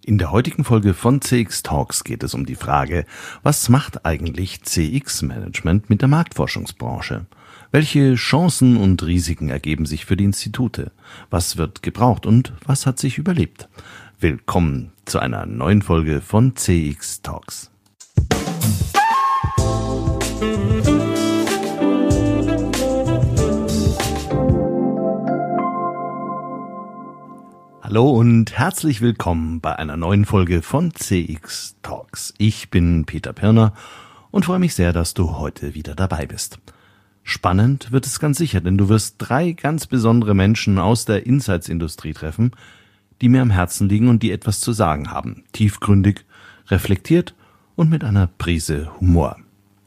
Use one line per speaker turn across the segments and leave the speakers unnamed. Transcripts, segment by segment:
In der heutigen Folge von CX Talks geht es um die Frage, was macht eigentlich CX-Management mit der Marktforschungsbranche? Welche Chancen und Risiken ergeben sich für die Institute? Was wird gebraucht und was hat sich überlebt? Willkommen zu einer neuen Folge von CX Talks. Hallo und herzlich willkommen bei einer neuen Folge von CX Talks. Ich bin Peter Pirner und freue mich sehr, dass du heute wieder dabei bist. Spannend wird es ganz sicher, denn du wirst 3 ganz besondere Menschen aus der Insights-Industrie treffen, die mir am Herzen liegen und die etwas zu sagen haben. Tiefgründig, reflektiert und mit einer Prise Humor.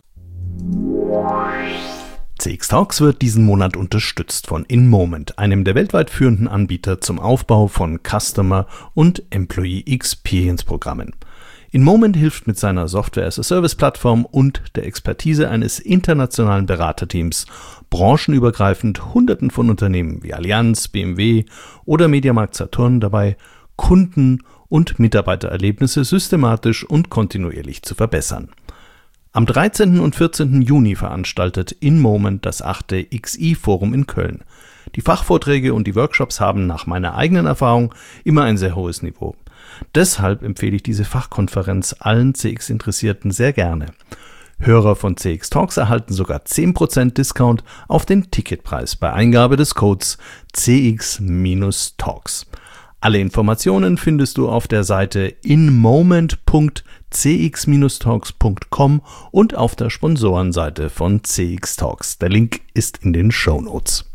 CX Talks wird diesen Monat unterstützt von InMoment, einem der weltweit führenden Anbieter zum Aufbau von Customer- und Employee Experience-Programmen. InMoment hilft mit seiner Software-as-a-Service-Plattform und der Expertise eines internationalen Beraterteams branchenübergreifend Hunderten von Unternehmen wie Allianz, BMW oder Mediamarkt Saturn dabei, Kunden- und Mitarbeitererlebnisse systematisch und kontinuierlich zu verbessern. Am 13. und 14. Juni veranstaltet InMoment das 8. XI-Forum in Köln. Die Fachvorträge und die Workshops haben nach meiner eigenen Erfahrung immer ein sehr hohes Niveau. Deshalb empfehle ich diese Fachkonferenz allen CX-Interessierten sehr gerne. Hörer von CX Talks erhalten sogar 10% Discount auf den Ticketpreis bei Eingabe des Codes CX-Talks. Alle Informationen findest du auf der Seite inmoment.cx-talks.com und auf der Sponsorenseite von CX Talks. Der Link ist in den Shownotes.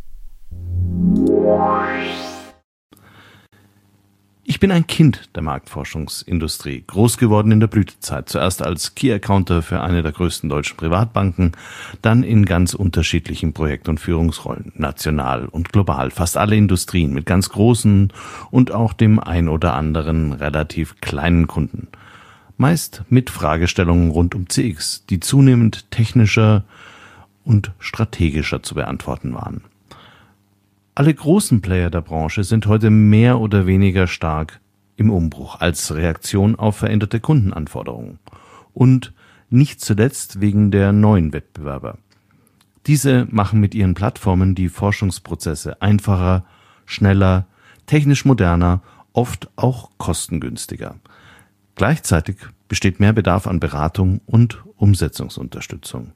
Ich bin ein Kind der Marktforschungsindustrie, groß geworden in der Blütezeit, zuerst als Key-Accounter für eine der größten deutschen Privatbanken, dann in ganz unterschiedlichen Projekt- und Führungsrollen, national und global, fast alle Industrien mit ganz großen und auch dem ein oder anderen relativ kleinen Kunden. Meist mit Fragestellungen rund um CX, die zunehmend technischer und strategischer zu beantworten waren. Alle großen Player der Branche sind heute mehr oder weniger stark im Umbruch als Reaktion auf veränderte Kundenanforderungen und nicht zuletzt wegen der neuen Wettbewerber. Diese machen mit ihren Plattformen die Forschungsprozesse einfacher, schneller, technisch moderner, oft auch kostengünstiger. Gleichzeitig besteht mehr Bedarf an Beratung und Umsetzungsunterstützung.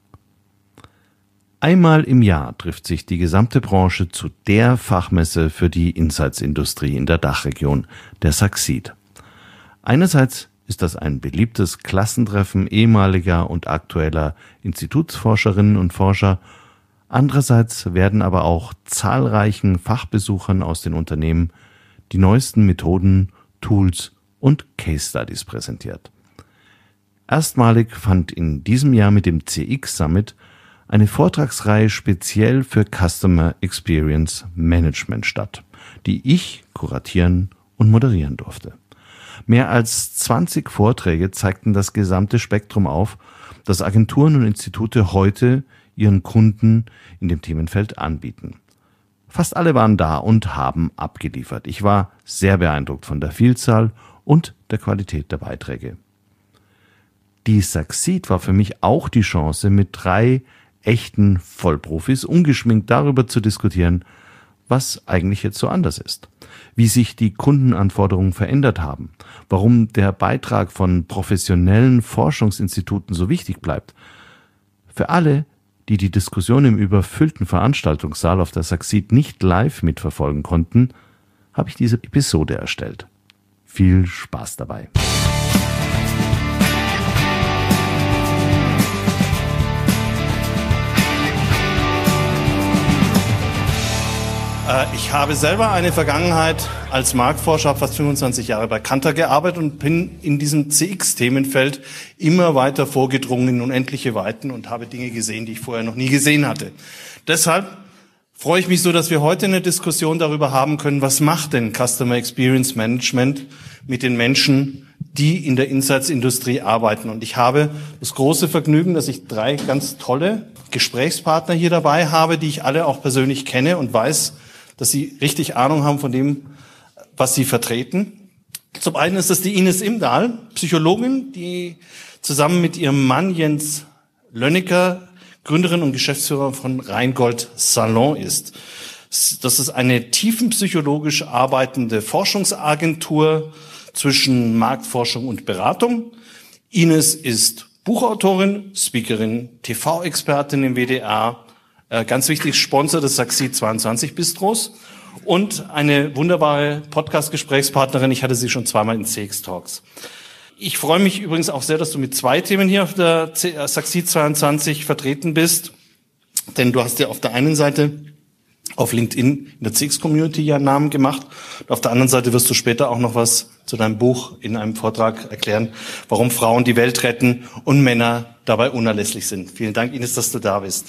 Einmal im Jahr trifft sich die gesamte Branche zu der Fachmesse für die Insights-Industrie in der Dachregion, der Succeed. Einerseits ist das ein beliebtes Klassentreffen ehemaliger und aktueller Institutsforscherinnen und Forscher, andererseits werden aber auch zahlreichen Fachbesuchern aus den Unternehmen die neuesten Methoden, Tools und Case Studies präsentiert. Erstmalig fand in diesem Jahr mit dem CX Summit eine Vortragsreihe speziell für Customer Experience Management statt, die ich kuratieren und moderieren durfte. Mehr als 20 Vorträge zeigten das gesamte Spektrum auf, das Agenturen und Institute heute ihren Kunden in dem Themenfeld anbieten. Fast alle waren da und haben abgeliefert. Ich war sehr beeindruckt von der Vielzahl und der Qualität der Beiträge. Die Succeed war für mich auch die Chance, mit 3 echten Vollprofis ungeschminkt darüber zu diskutieren, was eigentlich jetzt so anders ist, wie sich die Kundenanforderungen verändert haben, warum der Beitrag von professionellen Forschungsinstituten so wichtig bleibt. Für alle, die die Diskussion im überfüllten Veranstaltungssaal auf der Succeed nicht live mitverfolgen konnten, habe ich diese Episode erstellt. Viel Spaß dabei! Ich habe selber eine Vergangenheit als Marktforscher, habe fast 25 Jahre bei Kantar gearbeitet und bin in diesem CX-Themenfeld immer weiter vorgedrungen in unendliche Weiten und habe Dinge gesehen, die ich vorher noch nie gesehen hatte. Deshalb freue ich mich so, dass wir heute eine Diskussion darüber haben können, was macht denn Customer Experience Management mit den Menschen, die in der Insights-Industrie arbeiten. Und ich habe das große Vergnügen, dass ich 3 ganz tolle Gesprächspartner hier dabei habe, die ich alle auch persönlich kenne und weiß, dass sie richtig Ahnung haben von dem, was sie vertreten.
Zum einen ist das die Ines Imdahl, Psychologin, die zusammen mit ihrem Mann Jens Lönnecker Gründerin und Geschäftsführer von Rheingold Salon ist. Das ist eine tiefenpsychologisch arbeitende Forschungsagentur zwischen Marktforschung und Beratung. Ines ist Buchautorin, Speakerin, TV-Expertin im WDR, ganz wichtig Sponsor des Saxi 22 Bistros und eine wunderbare Podcast-Gesprächspartnerin. Ich hatte sie schon zweimal in CX Talks. Ich freue mich übrigens auch sehr, dass du mit 2 Themen hier auf der Saxi 22 vertreten bist, denn du hast ja auf der einen Seite auf LinkedIn in der CX-Community ja einen Namen gemacht. Und auf der anderen Seite wirst du später auch noch was zu deinem Buch in einem Vortrag erklären, warum Frauen die Welt retten und Männer dabei unerlässlich sind. Vielen Dank, Ines, dass du da bist.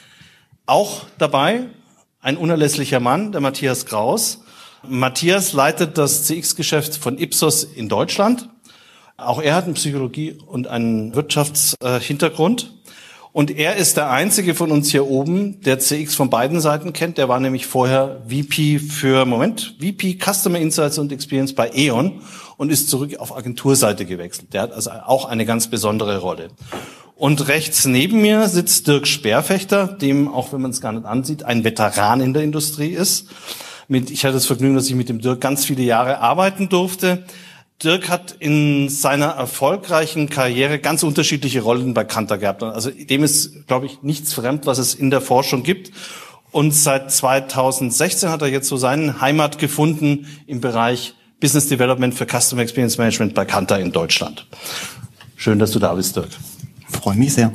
Auch dabei ein unerlässlicher Mann, der Matthias Kraus. Matthias leitet das CX-Geschäft von Ipsos in Deutschland. Auch er hat eine Psychologie und einen Wirtschaftshintergrund. Und er ist der einzige von uns hier oben, der CX von beiden Seiten kennt. Der war nämlich vorher VP Customer Insights und Experience bei E.ON und ist zurück auf Agenturseite gewechselt. Der hat also auch eine ganz besondere Rolle. Und rechts neben mir sitzt Dirk Speerfechter, dem, auch wenn man es gar nicht ansieht, ein Veteran in der Industrie ist. Ich hatte das Vergnügen, dass ich mit dem Dirk ganz viele Jahre arbeiten durfte. Dirk hat in seiner erfolgreichen Karriere ganz unterschiedliche Rollen bei Kantar gehabt. Also dem ist, glaube ich, nichts fremd, was es in der Forschung gibt. Und seit 2016 hat er jetzt so seine Heimat gefunden im Bereich Business Development für Customer Experience Management bei Kantar in Deutschland. Schön, dass du da bist, Dirk.
Freue mich sehr.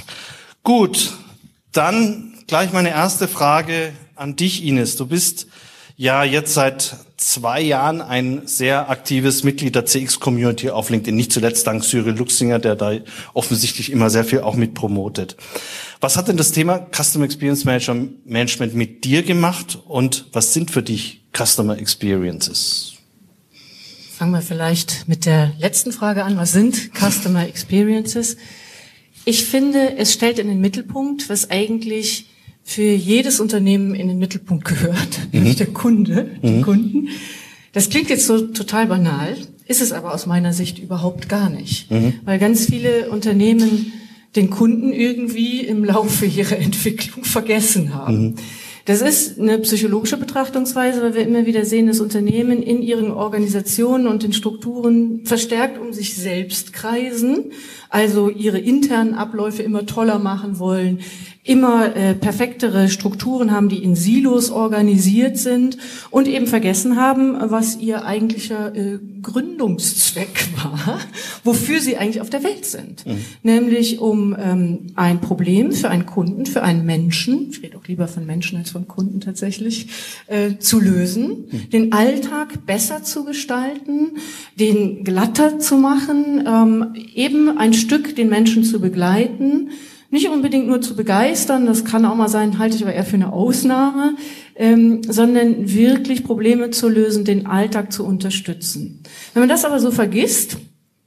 Gut, dann gleich meine erste Frage an dich, Ines. Du bist ja jetzt seit 2 Jahren ein sehr aktives Mitglied der CX-Community auf LinkedIn, nicht zuletzt dank Cyril Luxinger, der da offensichtlich immer sehr viel auch mit promotet. Was hat denn das Thema Customer Experience Management mit dir gemacht und was sind für dich Customer Experiences?
Fangen wir vielleicht mit der letzten Frage an. Was sind Customer Experiences? Ich finde, es stellt in den Mittelpunkt, was eigentlich für jedes Unternehmen in den Mittelpunkt gehört, nämlich der Kunde, die Kunden. Das klingt jetzt so total banal, ist es aber aus meiner Sicht überhaupt gar nicht, weil ganz viele Unternehmen den Kunden irgendwie im Laufe ihrer Entwicklung vergessen haben. Das ist eine psychologische Betrachtungsweise, weil wir immer wieder sehen, dass Unternehmen in ihren Organisationen und den Strukturen verstärkt um sich selbst kreisen, also ihre internen Abläufe immer toller machen wollen, immer perfektere Strukturen haben, die in Silos organisiert sind und eben vergessen haben, was ihr eigentlicher Gründungszweck war, wofür sie eigentlich auf der Welt sind. Nämlich um ein Problem für einen Kunden, für einen Menschen, ich rede auch lieber von Menschen als von Kunden tatsächlich, zu lösen, den Alltag besser zu gestalten, den glatter zu machen, eben ein Stück den Menschen zu begleiten, nicht unbedingt nur zu begeistern, das kann auch mal sein, halte ich aber eher für eine Ausnahme, sondern wirklich Probleme zu lösen, den Alltag zu unterstützen. Wenn man das aber so vergisst,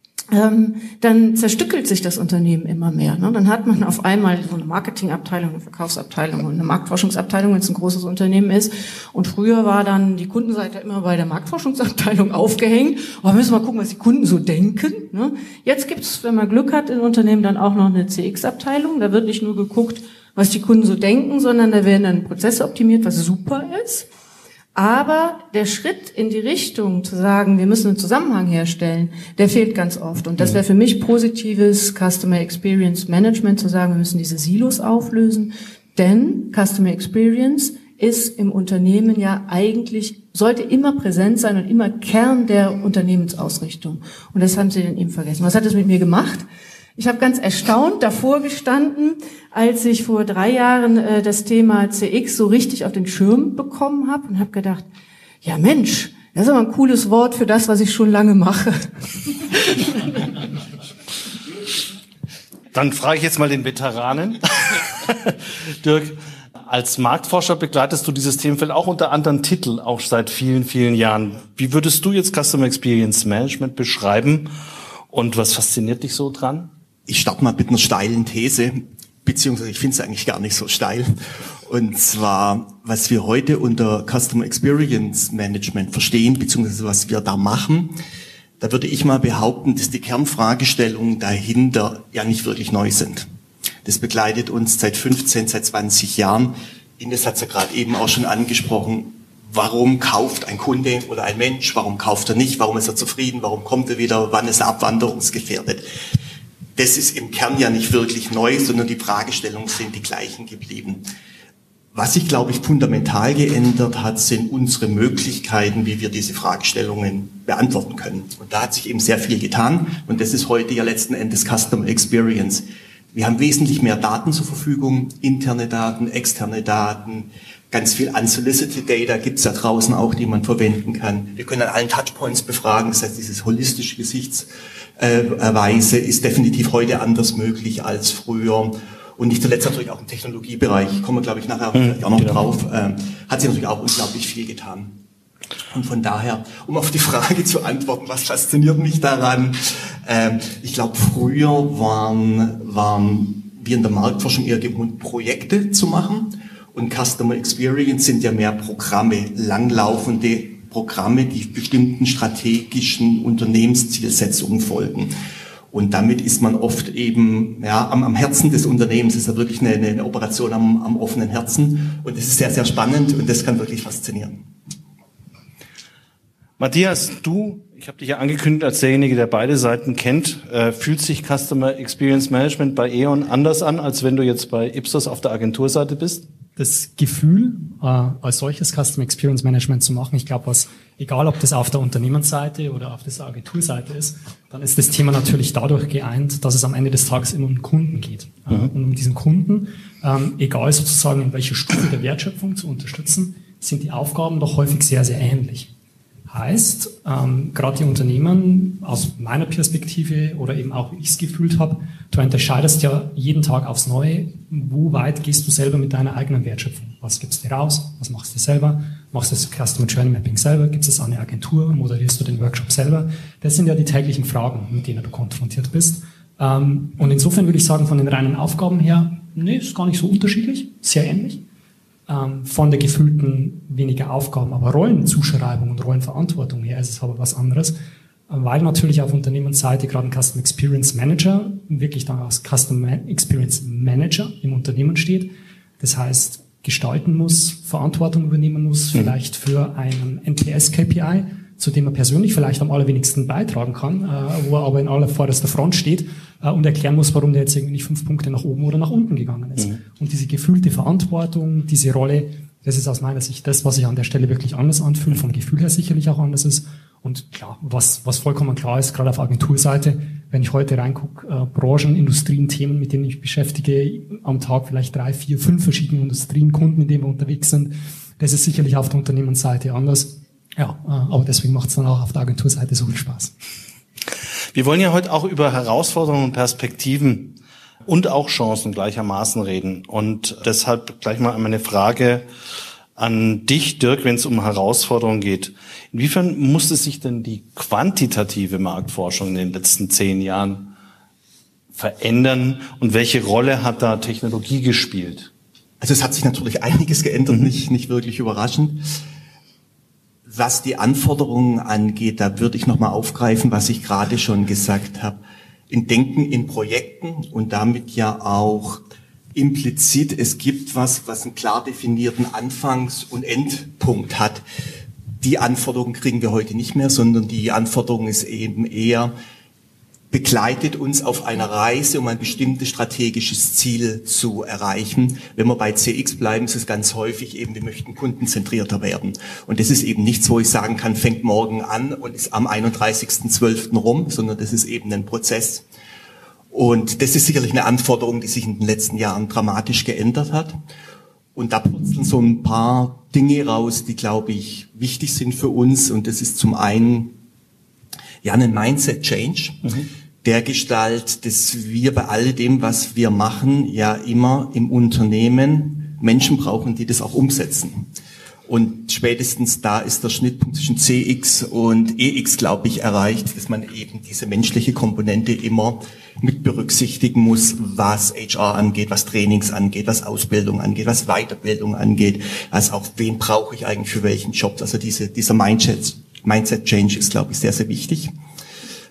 dann zerstückelt sich das Unternehmen immer mehr. Ne? Dann hat man auf einmal so eine Marketingabteilung, eine Verkaufsabteilung und eine Marktforschungsabteilung, wenn es ein großes Unternehmen ist. Und früher war dann die Kundenseite immer bei der Marktforschungsabteilung aufgehängt. Aber müssen wir mal gucken, was die Kunden so denken. Ne? Jetzt gibt's, wenn man Glück hat, in Unternehmen dann auch noch eine CX-Abteilung. Da wird nicht nur geguckt, was die Kunden so denken, sondern da werden dann Prozesse optimiert, was super ist. Aber der Schritt in die Richtung zu sagen, wir müssen einen Zusammenhang herstellen, der fehlt ganz oft. Und das wäre für mich positives Customer Experience Management, zu sagen, wir müssen diese Silos auflösen. Denn Customer Experience ist im Unternehmen ja eigentlich, sollte immer präsent sein und immer Kern der Unternehmensausrichtung. Und das haben Sie dann eben vergessen. Was hat das mit mir gemacht? Ich habe ganz erstaunt davor gestanden, als ich vor 3 Jahren das Thema CX so richtig auf den Schirm bekommen habe und habe gedacht, ja Mensch, das ist aber ein cooles Wort für das, was ich schon lange mache.
Dann frage ich jetzt mal den Veteranen. Dirk, als Marktforscher begleitest du dieses Themenfeld auch unter anderen Titeln, auch seit vielen, vielen Jahren. Wie würdest du jetzt Customer Experience Management beschreiben und was fasziniert dich so dran?
Ich starte mal mit einer steilen These, beziehungsweise ich finde es eigentlich gar nicht so steil. Und zwar, was wir heute unter Customer Experience Management verstehen, beziehungsweise was wir da machen, Da würde ich mal behaupten, dass die Kernfragestellungen dahinter ja nicht wirklich neu sind. Das begleitet uns seit 15, seit 20 Jahren. Ines hat es ja gerade eben auch schon angesprochen. Warum kauft ein Kunde oder ein Mensch? Warum kauft er nicht? Warum ist er zufrieden? Warum kommt er wieder? Wann ist er abwanderungsgefährdet? Das ist im Kern ja nicht wirklich neu, sondern die Fragestellungen sind die gleichen geblieben. Was sich, glaube ich, fundamental geändert hat, sind unsere Möglichkeiten, wie wir diese Fragestellungen beantworten können. Und da hat sich eben sehr viel getan. Und das ist heute ja letzten Endes Customer Experience. Wir haben wesentlich mehr Daten zur Verfügung, interne Daten, externe Daten, ganz viel unsolicited Data gibt es da draußen auch, die man verwenden kann. Wir können an allen Touchpoints befragen, das heißt, dieses holistische Gesichtsweise ist definitiv heute anders möglich als früher. Und nicht zuletzt natürlich auch im Technologiebereich, kommen wir, glaube ich, nachher auch noch drauf, hat sich natürlich auch unglaublich viel getan. Und von daher, um auf die Frage zu antworten, was fasziniert mich daran? Ich glaube, früher waren wir in der Marktforschung eher gewohnt, Projekte zu machen. Und Customer Experience sind ja mehr Programme, langlaufende Programme, die bestimmten strategischen Unternehmenszielsetzungen folgen. Und damit ist man oft eben am Herzen des Unternehmens. Das ist ja wirklich eine Operation am offenen Herzen. Und das ist sehr, sehr spannend und das kann wirklich faszinieren.
Matthias, ich habe dich ja angekündigt als derjenige, der beide Seiten kennt. Fühlt sich Customer Experience Management bei E.ON anders an, als wenn du jetzt bei Ipsos auf der Agenturseite bist?
Das Gefühl, als solches Customer Experience Management zu machen, ich glaube, egal ob das auf der Unternehmensseite oder auf der Agenturseite ist, dann ist das Thema natürlich dadurch geeint, dass es am Ende des Tages immer um den Kunden geht. Und um diesen Kunden, egal sozusagen in welcher Stufe der Wertschöpfung zu unterstützen, sind die Aufgaben doch häufig sehr, sehr ähnlich. Heißt, gerade die Unternehmen aus meiner Perspektive oder eben auch wie ich es gefühlt habe, du unterscheidest ja jeden Tag aufs Neue, wo weit gehst du selber mit deiner eigenen Wertschöpfung. Was gibst du raus? Was machst du selber? Machst du das Customer Journey Mapping selber? Gibst du es an eine Agentur? Moderierst du den Workshop selber? Das sind ja die täglichen Fragen, mit denen du konfrontiert bist. Und insofern würde ich sagen, von den reinen Aufgaben her, ist gar nicht so unterschiedlich, sehr ähnlich. Von der gefühlten weniger Aufgaben, aber Rollenzuschreibung und Rollenverantwortung her ist es aber was anderes, weil natürlich auf Unternehmensseite gerade ein Customer Experience Manager wirklich dann als Customer Experience Manager im Unternehmen steht. Das heißt, gestalten muss, Verantwortung übernehmen muss, vielleicht für einen NPS-KPI, zu dem er persönlich vielleicht am allerwenigsten beitragen kann, wo er aber in allervorderster Front steht und erklären muss, warum der jetzt irgendwie nicht 5 Punkte nach oben oder nach unten gegangen ist. Und diese gefühlte Verantwortung, diese Rolle, das ist aus meiner Sicht das, was sich an der Stelle wirklich anders anfühlt, vom Gefühl her sicherlich auch anders ist. Und klar, was vollkommen klar ist, gerade auf Agenturseite, wenn ich heute reingucke, Branchen, Industrien, Themen, mit denen ich beschäftige, am Tag vielleicht 3, 4, 5 verschiedene Industrien, Kunden, in denen wir unterwegs sind, das ist sicherlich auf der Unternehmensseite anders. Ja, aber deswegen macht es dann auch auf der Agenturseite so viel Spaß.
Wir wollen ja heute auch über Herausforderungen und Perspektiven und auch Chancen gleichermaßen reden. Und deshalb gleich mal eine Frage an dich, Dirk, wenn es um Herausforderungen geht. Inwiefern musste sich denn die quantitative Marktforschung in den letzten 10 Jahren verändern und welche Rolle hat da Technologie gespielt?
Also es hat sich natürlich einiges geändert, nicht wirklich überraschend. Was die Anforderungen angeht, da würde ich nochmal aufgreifen, was ich gerade schon gesagt habe. In Denken in Projekten und damit ja auch implizit, es gibt was einen klar definierten Anfangs- und Endpunkt hat. Die Anforderungen kriegen wir heute nicht mehr, sondern die Anforderung ist eben eher, begleitet uns auf einer Reise, um ein bestimmtes strategisches Ziel zu erreichen. Wenn wir bei CX bleiben, ist es ganz häufig eben, wir möchten kundenzentrierter werden. Und das ist eben nichts, wo ich sagen kann, fängt morgen an und ist am 31.12. rum, sondern das ist eben ein Prozess. Und das ist sicherlich eine Anforderung, die sich in den letzten Jahren dramatisch geändert hat. Und da purzeln so ein paar Dinge raus, die, glaube ich, wichtig sind für uns. Und das ist zum einen ein Mindset-Change, der Gestalt, dass wir bei all dem, was wir machen, ja immer im Unternehmen Menschen brauchen, die das auch umsetzen. Und spätestens da ist der Schnittpunkt zwischen CX und EX, glaube ich, erreicht, dass man eben diese menschliche Komponente immer mit berücksichtigen muss, was HR angeht, was Trainings angeht, was Ausbildung angeht, was Weiterbildung angeht, also auch wen brauche ich eigentlich für welchen Job. Also dieser Mindset-Change ist, glaube ich, sehr, sehr wichtig.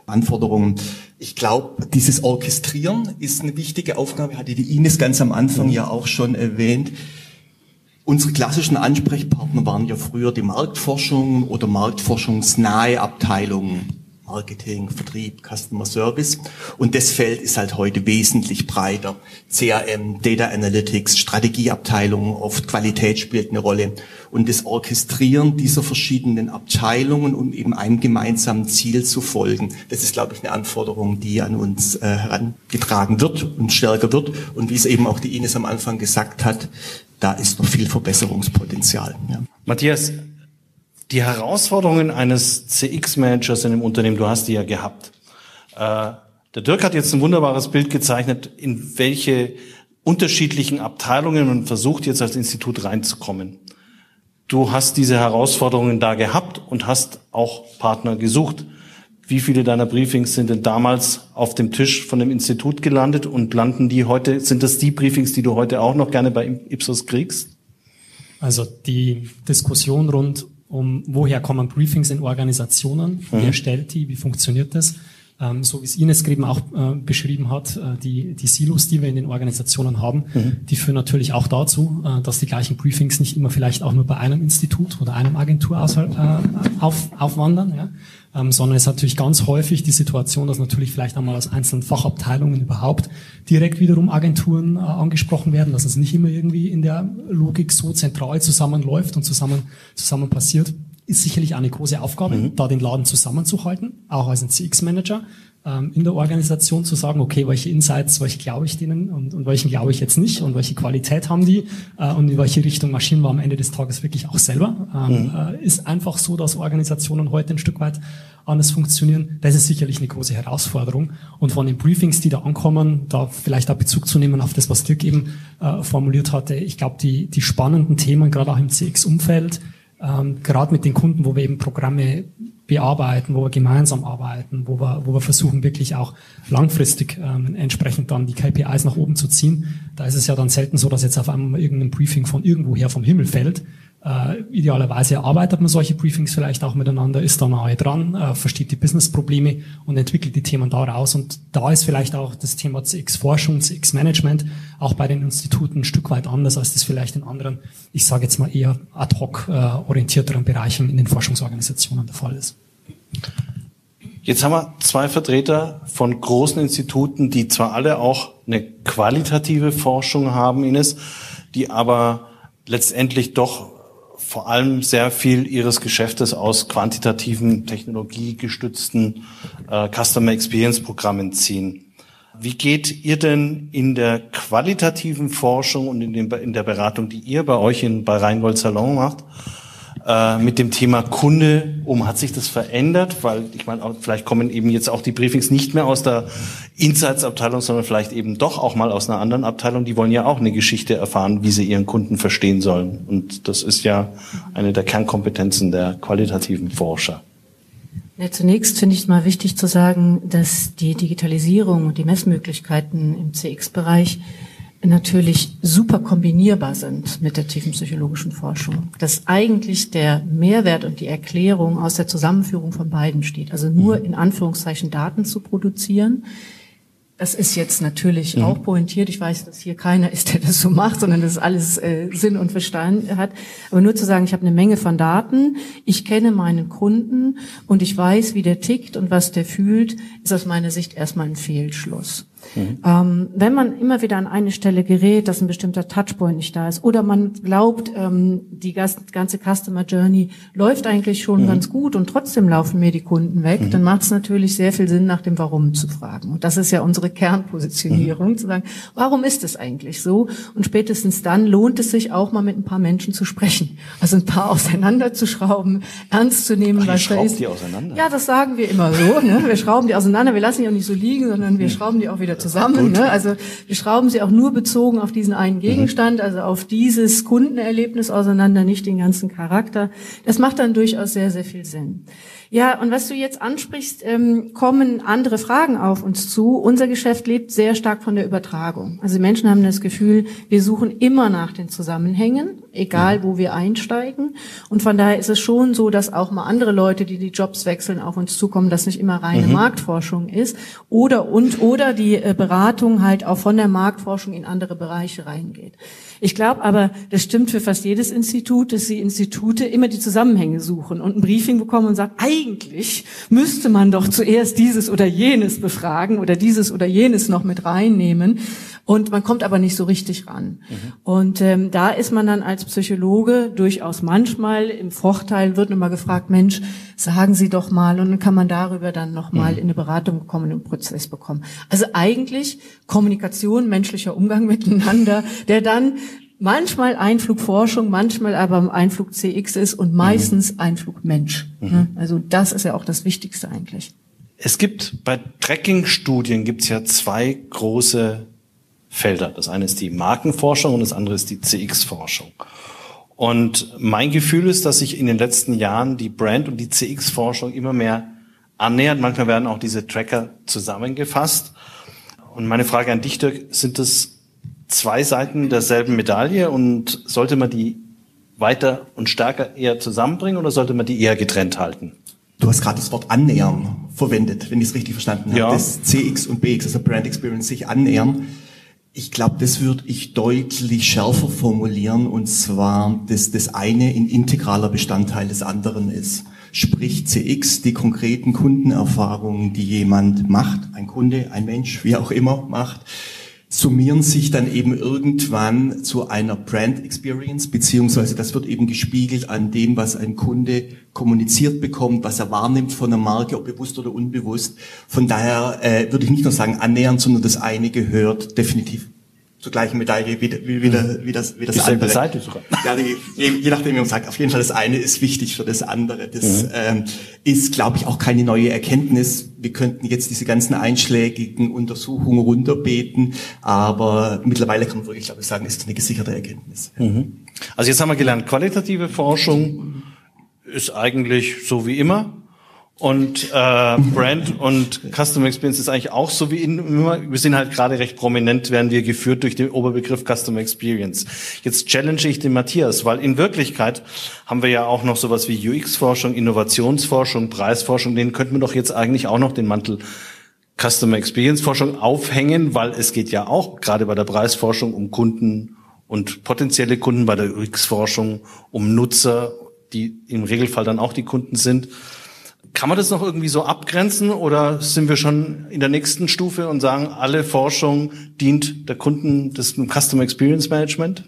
Anforderungen. Ich glaube, dieses Orchestrieren ist eine wichtige Aufgabe, hatte die Ines ganz am Anfang ja auch schon erwähnt. Unsere klassischen Ansprechpartner waren ja früher die Marktforschung oder marktforschungsnahe Abteilungen. Marketing, Vertrieb, Customer Service. Und das Feld ist halt heute wesentlich breiter. CRM, Data Analytics, Strategieabteilungen, oft Qualität spielt eine Rolle. Und das Orchestrieren dieser verschiedenen Abteilungen, um eben einem gemeinsamen Ziel zu folgen, das ist, glaube ich, eine Anforderung, die an uns herangetragen wird und stärker wird. Und wie es eben auch die Ines am Anfang gesagt hat, da ist noch viel Verbesserungspotenzial. Ja.
Matthias, die Herausforderungen eines CX-Managers in einem Unternehmen, du hast die ja gehabt. Der Dirk hat jetzt ein wunderbares Bild gezeichnet, in welche unterschiedlichen Abteilungen man versucht, jetzt als Institut reinzukommen. Du hast diese Herausforderungen da gehabt und hast auch Partner gesucht. Wie viele deiner Briefings sind denn damals auf dem Tisch von dem Institut gelandet und landen die heute, sind das die Briefings, die du heute auch noch gerne bei Ipsos kriegst?
Also die Diskussion rund um woher kommen Briefings in Organisationen, wer erstellt die, wie funktioniert das? So wie es Ines eben auch beschrieben hat, die Silos, die wir in den Organisationen haben, die führen natürlich auch dazu, dass die gleichen Briefings nicht immer vielleicht auch nur bei einem Institut oder einem Agentur aufwandern, ja? Sondern es ist natürlich ganz häufig die Situation, dass natürlich vielleicht einmal aus einzelnen Fachabteilungen überhaupt direkt wiederum Agenturen angesprochen werden, dass es nicht immer irgendwie in der Logik so zentral zusammenläuft und zusammen passiert. Ist sicherlich eine große Aufgabe, da den Laden zusammenzuhalten, auch als ein CX-Manager, in der Organisation zu sagen, okay, welche Insights, welche glaube ich denen und welchen glaube ich jetzt nicht und welche Qualität haben die und in welche Richtung marschieren wir am Ende des Tages wirklich auch selber. Ist einfach so, dass Organisationen heute ein Stück weit anders funktionieren. Das ist sicherlich eine große Herausforderung. Und von den Briefings, die da ankommen, da vielleicht auch Bezug zu nehmen auf das, was Dirk eben formuliert hatte, ich glaube, die spannenden Themen, gerade auch im CX-Umfeld, gerade mit den Kunden, wo wir eben Programme bearbeiten, wo wir gemeinsam arbeiten, wo wir versuchen wirklich auch langfristig entsprechend dann die KPIs nach oben zu ziehen. Da ist es ja dann selten so, dass jetzt auf einmal irgendein Briefing von irgendwoher vom Himmel fällt. Idealerweise erarbeitet man solche Briefings vielleicht auch miteinander, ist da nahe dran, versteht die Business-Probleme und entwickelt die Themen daraus. Und da ist vielleicht auch das Thema CX-Forschung, CX-Management auch bei den Instituten ein Stück weit anders, als das vielleicht in anderen, ich sage jetzt mal eher ad hoc orientierteren Bereichen in den Forschungsorganisationen der Fall ist.
Jetzt haben wir zwei Vertreter von großen Instituten, die zwar alle auch eine qualitative Forschung haben, Ines, die aber letztendlich doch vor allem sehr viel ihres Geschäftes aus quantitativen, technologiegestützten Customer Experience Programmen ziehen. Wie geht ihr denn in der qualitativen Forschung und in der Beratung, die ihr bei euch bei Rheingold Salon macht, mit dem Thema Kunde um? Hat sich das verändert? Weil ich meine, vielleicht kommen eben jetzt auch die Briefings nicht mehr aus der Insights-Abteilung, sondern vielleicht eben doch auch mal aus einer anderen Abteilung. Die wollen ja auch eine Geschichte erfahren, wie sie ihren Kunden verstehen sollen. Und das ist ja eine der Kernkompetenzen der qualitativen Forscher.
Ja, zunächst finde ich es mal wichtig zu sagen, dass die Digitalisierung und die Messmöglichkeiten im CX-Bereich natürlich super kombinierbar sind mit der tiefenpsychologischen Forschung. Dass eigentlich der Mehrwert und die Erklärung aus der Zusammenführung von beiden steht. Also nur in Anführungszeichen Daten zu produzieren. Das ist jetzt natürlich auch pointiert. Ich weiß, dass hier keiner ist, der das so macht, sondern dass alles Sinn und Verstand hat. Aber nur zu sagen, ich habe eine Menge von Daten, ich kenne meinen Kunden und ich weiß, wie der tickt und was der fühlt, ist aus meiner Sicht erstmal ein Fehlschluss. Wenn man immer wieder an eine Stelle gerät, dass ein bestimmter Touchpoint nicht da ist, oder man glaubt, die ganze Customer Journey läuft eigentlich schon ganz gut und trotzdem laufen mir die Kunden weg, dann macht es natürlich sehr viel Sinn, nach dem Warum zu fragen. Und das ist ja unsere Kernpositionierung, zu sagen, warum ist es eigentlich so? Und spätestens dann lohnt es sich auch mal mit ein paar Menschen zu sprechen. Also ein paar auseinanderzuschrauben, ernst zu nehmen, was da ist.
Die auseinander?
Ja, das sagen wir immer so. Ne? Wir schrauben die auseinander, wir lassen die auch nicht so liegen, sondern wir schrauben die auch wieder wieder zusammen. Ne? Also wir schrauben sie auch nur bezogen auf diesen einen Gegenstand, also auf dieses Kundenerlebnis auseinander, nicht den ganzen Charakter. Das macht dann durchaus sehr, sehr viel Sinn. Ja, und was du jetzt ansprichst, kommen andere Fragen auf uns zu. Unser Geschäft lebt sehr stark von der Übertragung. Also Menschen haben das Gefühl, wir suchen immer nach den Zusammenhängen, egal wo wir einsteigen. Und von daher ist es schon so, dass auch mal andere Leute, die die Jobs wechseln, auf uns zukommen, dass nicht immer reine Marktforschung ist. Oder die Beratung halt auch von der Marktforschung in andere Bereiche reingeht. Ich glaube aber, das stimmt für fast jedes Institut, dass die Institute immer die Zusammenhänge suchen und ein Briefing bekommen und sagen, eigentlich müsste man doch zuerst dieses oder jenes befragen oder dieses oder jenes noch mit reinnehmen. Und man kommt aber nicht so richtig ran. Und da ist man dann als Psychologe durchaus manchmal im Vorteil, wird nochmal gefragt, Mensch, sagen Sie doch mal, und dann kann man darüber dann nochmal in eine Beratung kommen, einen Prozess bekommen. Also eigentlich Kommunikation, menschlicher Umgang miteinander, der dann manchmal Einflug Forschung, manchmal aber Einflug CX ist und meistens Einflug Mensch. Also das ist ja auch das Wichtigste eigentlich.
Es gibt bei Tracking-Studien gibt's ja zwei große Felder. Das eine ist die Markenforschung und das andere ist die CX-Forschung. Und mein Gefühl ist, dass sich in den letzten Jahren die Brand- und die CX-Forschung immer mehr annähert. Manchmal werden auch diese Tracker zusammengefasst. Und meine Frage an dich, Dirk, sind das zwei Seiten derselben Medaille und sollte man die weiter und stärker eher zusammenbringen oder sollte man die eher getrennt halten?
Du hast gerade das Wort annähern verwendet, wenn ich es richtig verstanden habe.
Ja.
Das CX und BX, also Brand Experience, sich annähern. Ich glaube, das würde ich deutlich schärfer formulieren, und zwar, dass das eine ein integraler Bestandteil des anderen ist. Sprich CX, die konkreten Kundenerfahrungen, die jemand macht, ein Kunde, ein Mensch, wie auch immer macht, summieren sich dann eben irgendwann zu einer Brand Experience, beziehungsweise das wird eben gespiegelt an dem, was ein Kunde kommuniziert bekommt, was er wahrnimmt von der Marke, ob bewusst oder unbewusst. Von daher würde ich nicht nur sagen annähernd, sondern das eine gehört definitiv zur gleichen Medaille wie das andere.
Seite sogar.
Ja, je nachdem, wie man sagt, auf jeden Fall das eine ist wichtig für das andere. Das ist, glaube ich, auch keine neue Erkenntnis. Wir könnten jetzt diese ganzen einschlägigen Untersuchungen runterbeten, aber mittlerweile kann man wirklich, glaube ich, sagen, ist eine gesicherte Erkenntnis.
Also jetzt haben wir gelernt, qualitative Forschung ist eigentlich so wie immer. Und Brand und Customer Experience ist eigentlich auch so wie immer. Wir sind halt gerade recht prominent, werden wir geführt durch den Oberbegriff Customer Experience. Jetzt challenge ich den Matthias, weil in Wirklichkeit haben wir ja auch noch sowas wie UX-Forschung, Innovationsforschung, Preisforschung. Denen könnten wir doch jetzt eigentlich auch noch den Mantel Customer Experience Forschung aufhängen, weil es geht ja auch gerade bei der Preisforschung um Kunden und potenzielle Kunden, bei der UX-Forschung um Nutzer, die im Regelfall dann auch die Kunden sind. Kann man das noch irgendwie so abgrenzen oder sind wir schon in der nächsten Stufe und sagen, alle Forschung dient der Kunden des Customer Experience Management?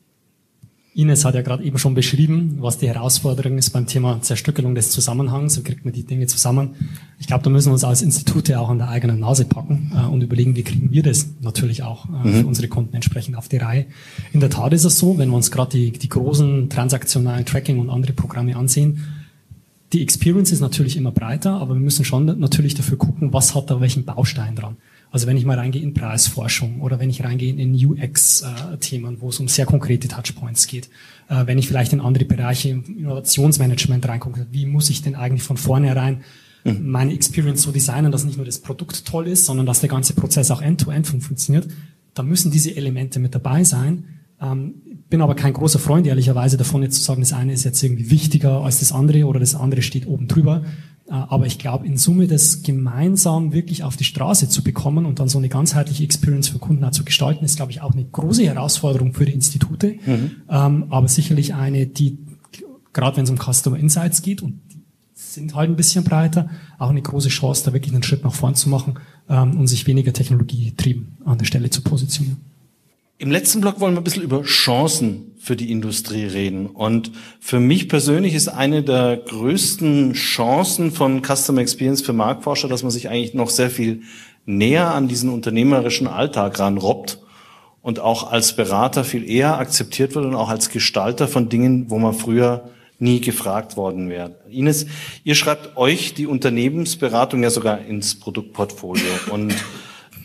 Ines hat ja gerade eben schon beschrieben, was die Herausforderung ist beim Thema Zerstückelung des Zusammenhangs. So kriegt man die Dinge zusammen. Ich glaube, da müssen wir uns als Institute auch an der eigenen Nase packen und überlegen, wie kriegen wir das natürlich auch für unsere Kunden entsprechend auf die Reihe. In der Tat ist es so, wenn wir uns gerade die großen transaktionalen Tracking und andere Programme ansehen, die Experience ist natürlich immer breiter, aber wir müssen schon natürlich dafür gucken, was hat da welchen Baustein dran. Also wenn ich mal reingehe in Preisforschung oder wenn ich reingehe in UX-Themen, wo es um sehr konkrete Touchpoints geht, wenn ich vielleicht in andere Bereiche im Innovationsmanagement reingucke, wie muss ich denn eigentlich von vornherein meine Experience so designen, dass nicht nur das Produkt toll ist, sondern dass der ganze Prozess auch end-to-end funktioniert, da müssen diese Elemente mit dabei sein. Bin aber kein großer Freund, ehrlicherweise, davon jetzt zu sagen, das eine ist jetzt irgendwie wichtiger als das andere oder das andere steht oben drüber. Aber ich glaube, in Summe das gemeinsam wirklich auf die Straße zu bekommen und dann so eine ganzheitliche Experience für Kunden auch zu gestalten, ist, glaube ich, auch eine große Herausforderung für die Institute. Aber sicherlich eine, die, gerade wenn es um Customer Insights geht, und die sind halt ein bisschen breiter, auch eine große Chance, da wirklich einen Schritt nach vorn zu machen und sich weniger technologiegetrieben an der Stelle zu positionieren.
Im letzten Block wollen wir ein bisschen über Chancen für die Industrie reden. Und für mich persönlich ist eine der größten Chancen von Customer Experience für Marktforscher, dass man sich eigentlich noch sehr viel näher an diesen unternehmerischen Alltag ranrobbt und auch als Berater viel eher akzeptiert wird und auch als Gestalter von Dingen, wo man früher nie gefragt worden wäre. Ines, ihr schreibt euch die Unternehmensberatung ja sogar ins Produktportfolio und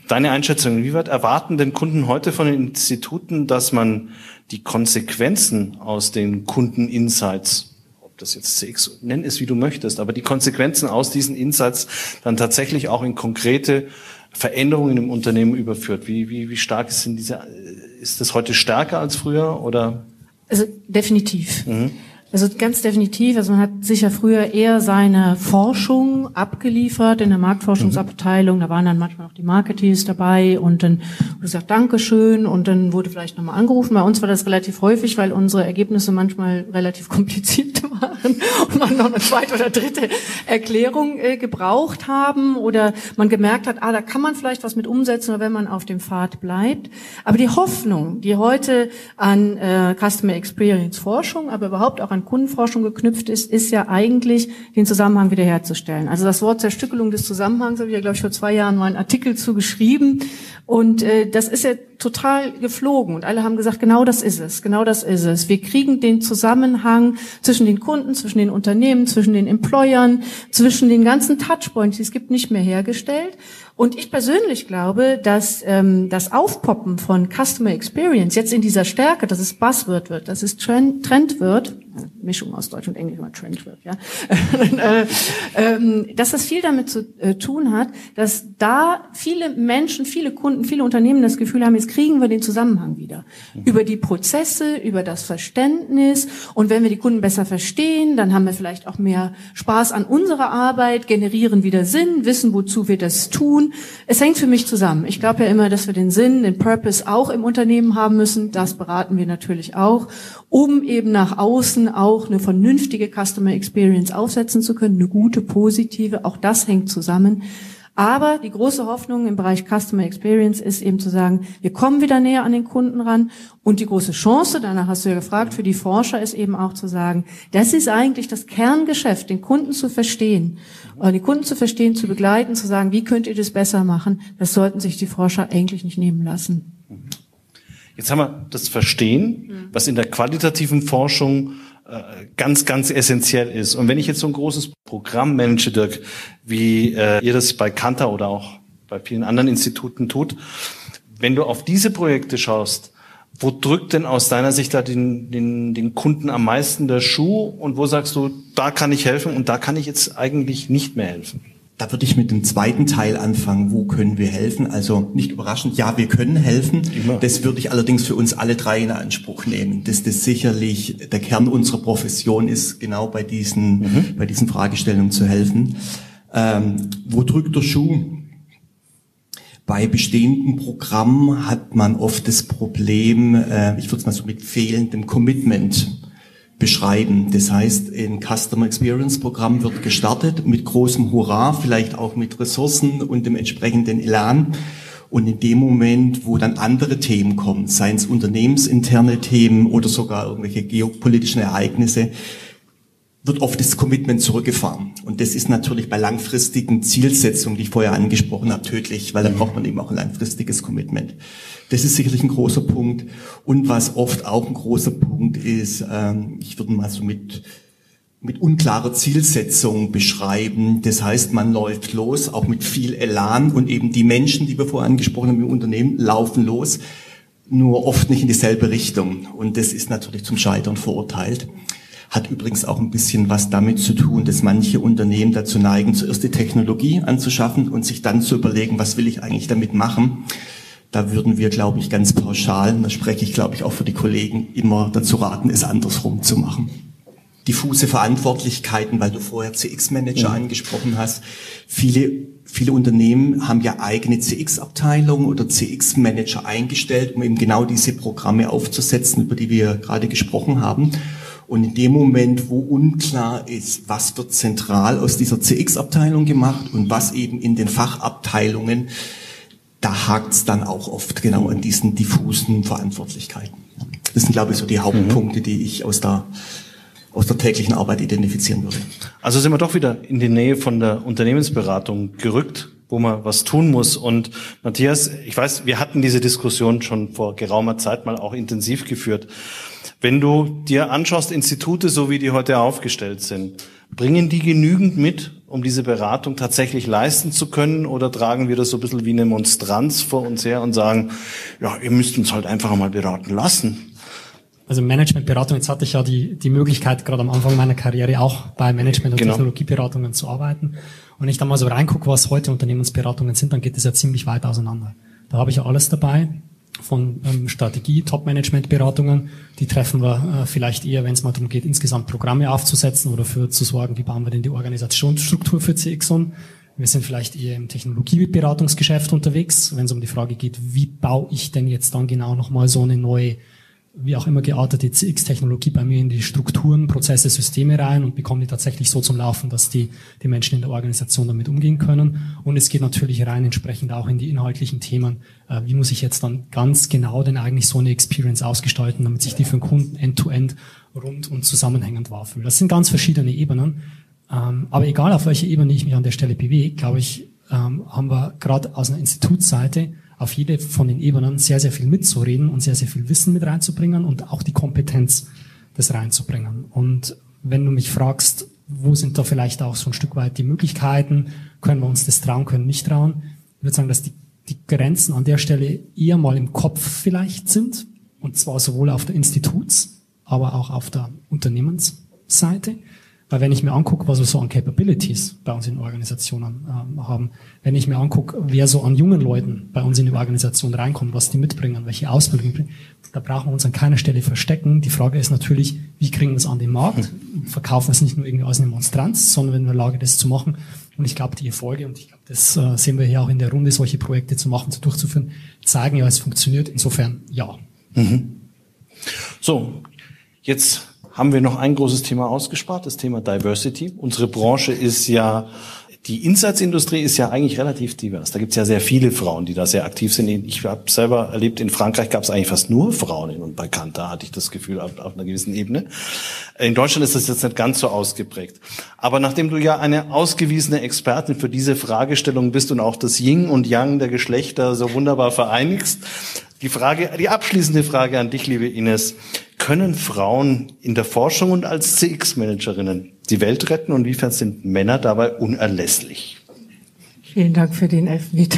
Deine Einschätzung, inwieweit erwarten denn Kunden heute von den Instituten, dass man die Konsequenzen aus den Kundeninsights, ob das jetzt CX, nenn es wie du möchtest, aber die Konsequenzen aus diesen Insights dann tatsächlich auch in konkrete Veränderungen im Unternehmen überführt? Wie stark ist das heute stärker als früher, oder?
Also definitiv. Also ganz definitiv. Also man hat sicher früher eher seine Forschung abgeliefert in der Marktforschungsabteilung. Da waren dann manchmal auch die Marketeers dabei und dann wurde gesagt, Dankeschön, und dann wurde vielleicht nochmal angerufen. Bei uns war das relativ häufig, weil unsere Ergebnisse manchmal relativ kompliziert waren und man noch eine zweite oder dritte Erklärung gebraucht haben oder man gemerkt hat, da kann man vielleicht was mit umsetzen, wenn man auf dem Pfad bleibt. Aber die Hoffnung, die heute an Customer Experience Forschung, aber überhaupt auch an Kundenforschung geknüpft ist ja eigentlich, den Zusammenhang wiederherzustellen. Also das Wort Zerstückelung des Zusammenhangs habe ich ja, glaube ich, vor 2 Jahren mal einen Artikel zu geschrieben. Und das ist ja total geflogen. Und alle haben gesagt, genau das ist es, genau das ist es. Wir kriegen den Zusammenhang zwischen den Kunden, zwischen den Unternehmen, zwischen den Employern, zwischen den ganzen Touchpoints, die es gibt, nicht mehr hergestellt. Und ich persönlich glaube, dass das Aufpoppen von Customer Experience jetzt in dieser Stärke, dass es Buzzword wird, dass es Trend wird, Mischung aus Deutsch und Englisch, immer Trend wird, ja, dass das viel damit zu tun hat, dass da viele Menschen, viele Kunden, viele Unternehmen das Gefühl haben, jetzt kriegen wir den Zusammenhang wieder. Über die Prozesse, über das Verständnis. Und wenn wir die Kunden besser verstehen, dann haben wir vielleicht auch mehr Spaß an unserer Arbeit, generieren wieder Sinn, wissen, wozu wir das tun. Es hängt für mich zusammen. Ich glaube ja immer, dass wir den Sinn, den Purpose auch im Unternehmen haben müssen. Das beraten wir natürlich auch, um eben nach außen auch eine vernünftige Customer Experience aufsetzen zu können, eine gute, positive. Auch das hängt zusammen. Aber die große Hoffnung im Bereich Customer Experience ist eben zu sagen, wir kommen wieder näher an den Kunden ran. Und die große Chance, danach hast du ja gefragt, für die Forscher ist eben auch zu sagen, das ist eigentlich das Kerngeschäft, den Kunden zu verstehen. Die Kunden zu verstehen, zu begleiten, zu sagen, wie könnt ihr das besser machen? Das sollten sich die Forscher eigentlich nicht nehmen lassen.
Jetzt haben wir das Verstehen, was in der qualitativen Forschung ganz, ganz essentiell ist. Und wenn ich jetzt so ein großes Programm manage, Dirk, wie ihr das bei Kantar oder auch bei vielen anderen Instituten tut, wenn du auf diese Projekte schaust, wo drückt denn aus deiner Sicht da den Kunden am meisten der Schuh und wo sagst du, da kann ich helfen und da kann ich jetzt eigentlich nicht mehr helfen?
Da würde ich mit dem zweiten Teil anfangen. Wo können wir helfen? Also nicht überraschend, ja, wir können helfen. Immer. Das würde ich allerdings für uns alle 3 in Anspruch nehmen. Dass das sicherlich der Kern unserer Profession ist, genau bei diesen Fragestellungen zu helfen. Wo drückt der Schuh? Bei bestehenden Programmen hat man oft das Problem, ich würde es mal so mit fehlendem Commitment beschreiben. Das heißt, ein Customer Experience Programm wird gestartet mit großem Hurra, vielleicht auch mit Ressourcen und dem entsprechenden Elan. Und in dem Moment, wo dann andere Themen kommen, seien es unternehmensinterne Themen oder sogar irgendwelche geopolitischen Ereignisse, wird oft das Commitment zurückgefahren. Und das ist natürlich bei langfristigen Zielsetzungen, die ich vorher angesprochen habe, tödlich, weil dann braucht man eben auch ein langfristiges Commitment. Das ist sicherlich ein großer Punkt. Und was oft auch ein großer Punkt ist, ich würde mal so mit unklarer Zielsetzung beschreiben. Das heißt, man läuft los, auch mit viel Elan, und eben die Menschen, die wir vorher angesprochen haben im Unternehmen, laufen los, nur oft nicht in dieselbe Richtung. Und das ist natürlich zum Scheitern verurteilt. Hat übrigens auch ein bisschen was damit zu tun, dass manche Unternehmen dazu neigen, zuerst die Technologie anzuschaffen und sich dann zu überlegen, was will ich eigentlich damit machen. Da würden wir, glaube ich, ganz pauschal, da spreche ich, glaube ich, auch für die Kollegen, immer dazu raten, es andersrum zu machen. Diffuse Verantwortlichkeiten, weil du vorher CX-Manager angesprochen hast. Viele Unternehmen haben ja eigene CX-Abteilungen oder CX-Manager eingestellt, um eben genau diese Programme aufzusetzen, über die wir gerade gesprochen haben. Und in dem Moment, wo unklar ist, was wird zentral aus dieser CX-Abteilung gemacht und was eben in den Fachabteilungen, da hakt's dann auch oft genau an diesen diffusen Verantwortlichkeiten. Das sind, glaube ich, so die Hauptpunkte, die ich aus der täglichen Arbeit identifizieren würde.
Also sind wir doch wieder in die Nähe von der Unternehmensberatung gerückt, wo man was tun muss. Und Matthias, ich weiß, wir hatten diese Diskussion schon vor geraumer Zeit mal auch intensiv geführt. Wenn du dir anschaust, Institute, so wie die heute aufgestellt sind, Bringen die genügend mit, um diese Beratung tatsächlich leisten zu können? Oder tragen wir das so ein bisschen wie eine Monstranz vor uns her und sagen, ja, ihr müsst uns halt einfach mal beraten lassen?
Also Managementberatung, jetzt hatte ich ja die Möglichkeit, gerade am Anfang meiner Karriere auch bei Management- und Technologieberatungen zu arbeiten. Und wenn ich da mal so reingucke, was heute Unternehmensberatungen sind, dann geht es ja ziemlich weit auseinander. Da habe ich ja alles dabei, von Strategie, Top-Management-Beratungen, die treffen wir vielleicht eher, wenn es mal darum geht, insgesamt Programme aufzusetzen oder für zu sorgen, wie bauen wir denn die Organisationsstruktur für CX um. Wir sind vielleicht eher im Technologieberatungsgeschäft unterwegs, wenn es um die Frage geht, wie baue ich denn jetzt dann genau nochmal so eine neue, wie auch immer geartete CX-Technologie bei mir in die Strukturen, Prozesse, Systeme rein und bekomme die tatsächlich so zum Laufen, dass die Menschen in der Organisation damit umgehen können. Und es geht natürlich rein entsprechend auch in die inhaltlichen Themen. Wie muss ich jetzt dann ganz genau denn eigentlich so eine Experience ausgestalten, damit sich die für den Kunden end-to-end rund und zusammenhängend wahrfühlt. Das sind ganz verschiedene Ebenen. Aber egal, auf welche Ebene ich mich an der Stelle bewege, glaube ich, haben wir gerade aus einer Institutsseite auf jede von den Ebenen sehr, sehr viel mitzureden und sehr, sehr viel Wissen mit reinzubringen und auch die Kompetenz, das reinzubringen. Und wenn du mich fragst, wo sind da vielleicht auch so ein Stück weit die Möglichkeiten, können wir uns das trauen, können nicht trauen, ich würde sagen, dass die Grenzen an der Stelle eher mal im Kopf vielleicht sind, und zwar sowohl auf der Instituts-, aber auch auf der Unternehmensseite. Weil wenn ich mir angucke, was wir so an Capabilities bei uns in Organisationen haben, wenn ich mir angucke, wer so an jungen Leuten bei uns in die Organisation reinkommt, was die mitbringen, welche Ausbildung bringen, da brauchen wir uns an keiner Stelle verstecken. Die Frage ist natürlich, wie kriegen wir es an den Markt? Verkaufen wir es nicht nur irgendwie als eine Monstranz, sondern wenn wir in der Lage, das zu machen. Und ich glaube, die Erfolge, und ich glaube, das sehen wir hier auch in der Runde, solche Projekte zu machen, durchzuführen, zeigen ja, es funktioniert. Insofern, ja.
So, jetzt haben wir noch ein großes Thema ausgespart, das Thema Diversity. Unsere Branche ist ja, die Insights-Industrie ist ja eigentlich relativ divers. Da gibt es ja sehr viele Frauen, die da sehr aktiv sind. Ich habe selber erlebt, in Frankreich gab es eigentlich fast nur Frauen und bei Kantar hatte ich das Gefühl auf einer gewissen Ebene. In Deutschland ist das jetzt nicht ganz so ausgeprägt. Aber nachdem du ja eine ausgewiesene Expertin für diese Fragestellung bist und auch das Yin und Yang der Geschlechter so wunderbar vereinigst, die abschließende Frage an dich, liebe Ines: Können Frauen in der Forschung und als CX-Managerinnen die Welt retten und inwiefern sind Männer dabei unerlässlich?
Vielen Dank für den Elfmeter.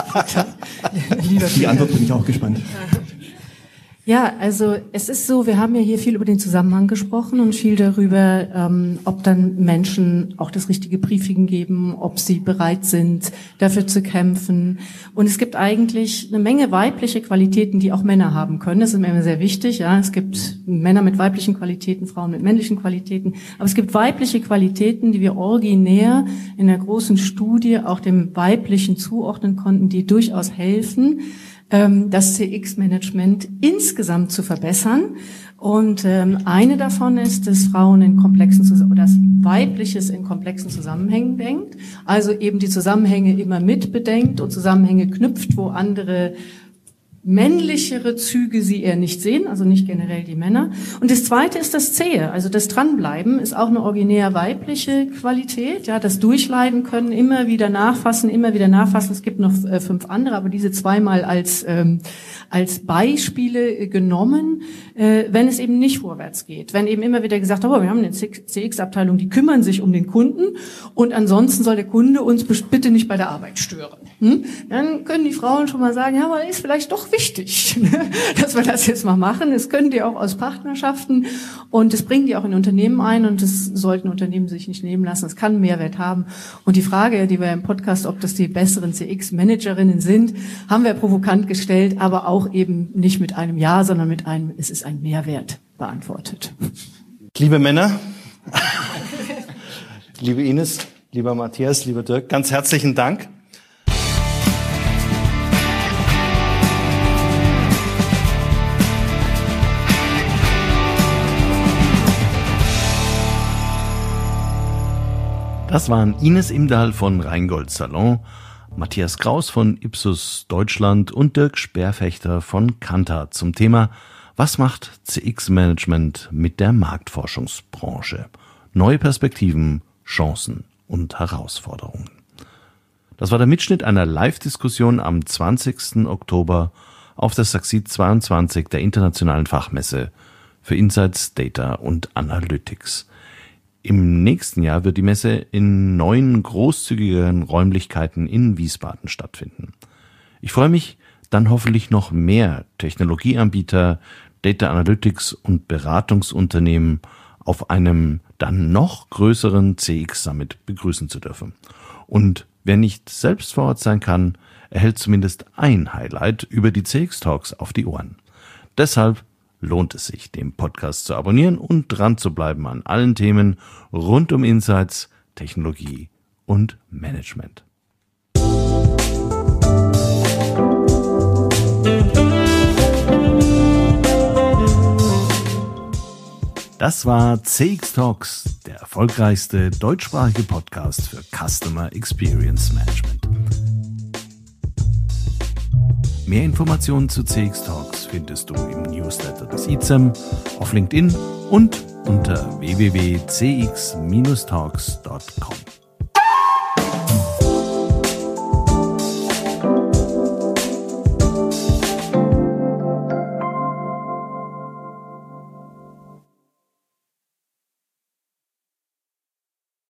Die Antwort bin ich auch gespannt.
Ja, also es ist so, wir haben ja hier viel über den Zusammenhang gesprochen und viel darüber, ob dann Menschen auch das richtige Briefing geben, ob sie bereit sind, dafür zu kämpfen. Und es gibt eigentlich eine Menge weibliche Qualitäten, die auch Männer haben können. Das ist mir immer sehr wichtig. Ja, es gibt Männer mit weiblichen Qualitäten, Frauen mit männlichen Qualitäten. Aber es gibt weibliche Qualitäten, die wir originär in der großen Studie auch dem Weiblichen zuordnen konnten, die durchaus helfen, das CX-Management insgesamt zu verbessern. Und eine davon ist, dass Frauen in komplexen oder das Weibliches in komplexen Zusammenhängen denkt, also eben die Zusammenhänge immer mit bedenkt und Zusammenhänge knüpft, wo andere männlichere Züge sie eher nicht sehen, also nicht generell die Männer. Und das Zweite ist das Zähe, also das Dranbleiben ist auch eine originär weibliche Qualität, ja, das Durchleiden können, immer wieder nachfassen. Es gibt noch 5 andere, aber diese zweimal als Beispiele genommen, wenn es eben nicht vorwärts geht. Wenn eben immer wieder gesagt, wir haben eine CX-Abteilung, die kümmern sich um den Kunden und ansonsten soll der Kunde uns bitte nicht bei der Arbeit stören. Dann können die Frauen schon mal sagen, ja, aber ist vielleicht doch wichtig, dass wir das jetzt mal machen. Das können die auch aus Partnerschaften und das bringen die auch in Unternehmen ein und das sollten Unternehmen sich nicht nehmen lassen. Das kann einen Mehrwert haben. Und die Frage, die wir im Podcast, ob das die besseren CX-Managerinnen sind, haben wir provokant gestellt, aber auch eben nicht mit einem Ja, sondern mit einem, es ist ein Mehrwert beantwortet.
Liebe Männer, liebe Ines, lieber Matthias, lieber Dirk, ganz herzlichen Dank. Das waren Ines Imdahl von Rheingold Salon, Matthias Kraus von Ipsos Deutschland und Dirk Speerfechter von Kantar zum Thema Was macht CX-Management mit der Marktforschungsbranche? Neue Perspektiven, Chancen und Herausforderungen. Das war der Mitschnitt einer Live-Diskussion am 20. Oktober auf der Succeed 22 der Internationalen Fachmesse für Insights, Data und Analytics. Im
nächsten Jahr wird die Messe in neuen, großzügigeren Räumlichkeiten in Wiesbaden stattfinden. Ich freue mich, dann hoffentlich noch mehr Technologieanbieter, Data Analytics und Beratungsunternehmen auf einem dann noch größeren CX Summit begrüßen zu dürfen. Und wer nicht selbst vor Ort sein kann, erhält zumindest ein Highlight über die CX Talks auf die Ohren. Deshalb lohnt es sich, den Podcast zu abonnieren und dran zu bleiben an allen Themen rund um Insights, Technologie und Management. Das war CX Talks, der erfolgreichste deutschsprachige Podcast für Customer Experience Management. Mehr Informationen zu CX Talks findest du im Newsletter des ICEM, auf LinkedIn und unter www.cx-talks.com.